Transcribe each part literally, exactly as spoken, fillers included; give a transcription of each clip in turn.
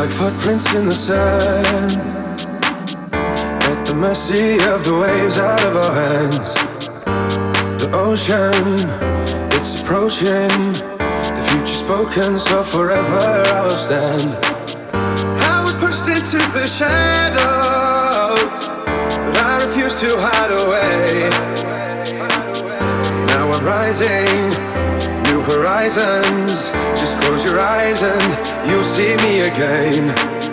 like footprints in the sand, at the mercy of the waves out of our hands. The ocean, it's approaching, the future spoken, so forever I will stand. I was pushed into the shadows, but I refuse to hide away. Now I'm rising, new horizons. Just close your eyes and you'll see me again.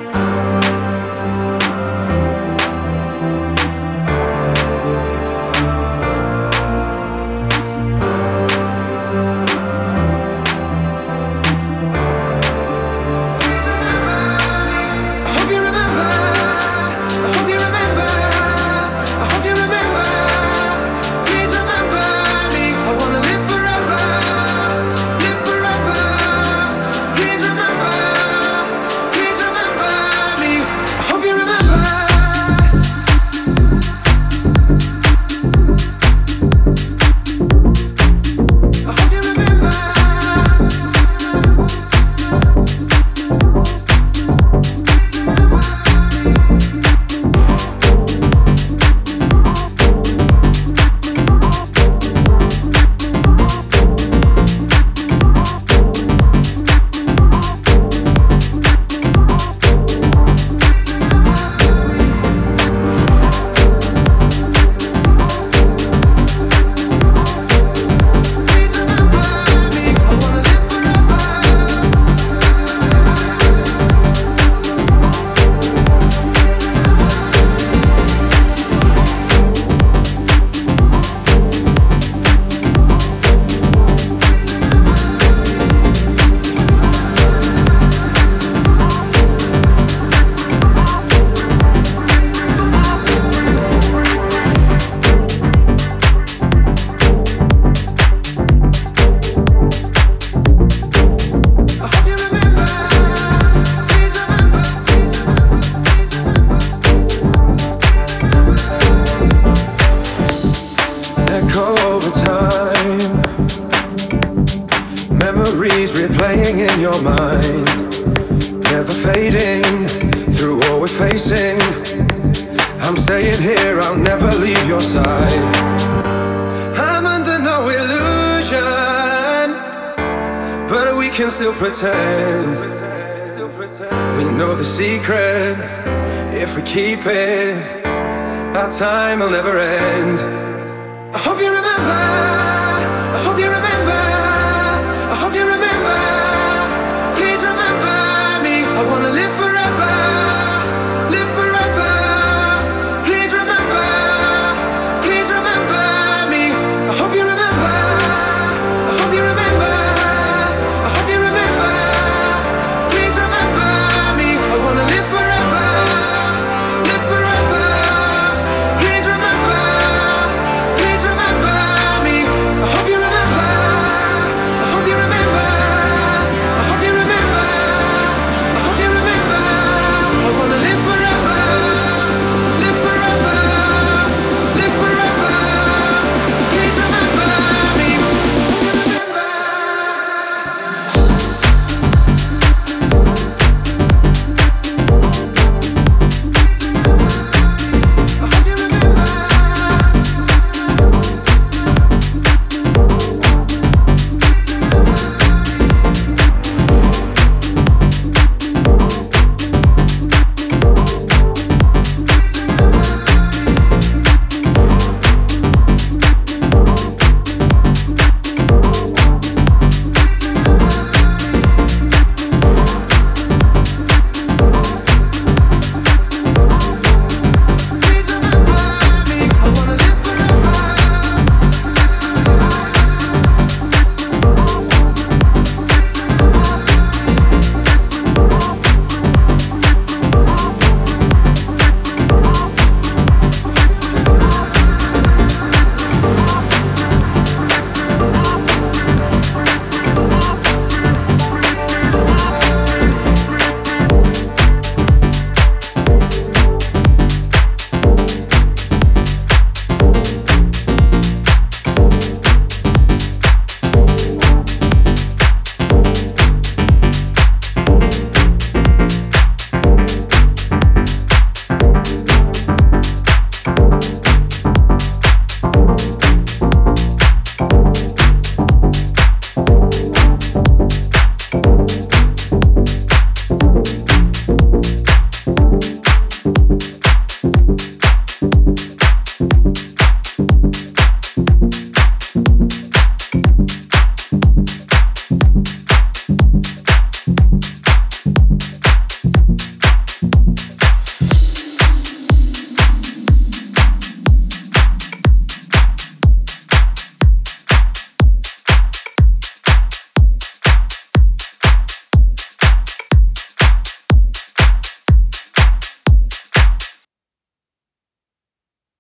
Memories replaying in your mind, never fading through all we're facing. I'm staying here, I'll never leave your side. I'm under no illusion, but we can still pretend. We know the secret, if we keep it, our time will never end. I hope you remember, I hope you remember.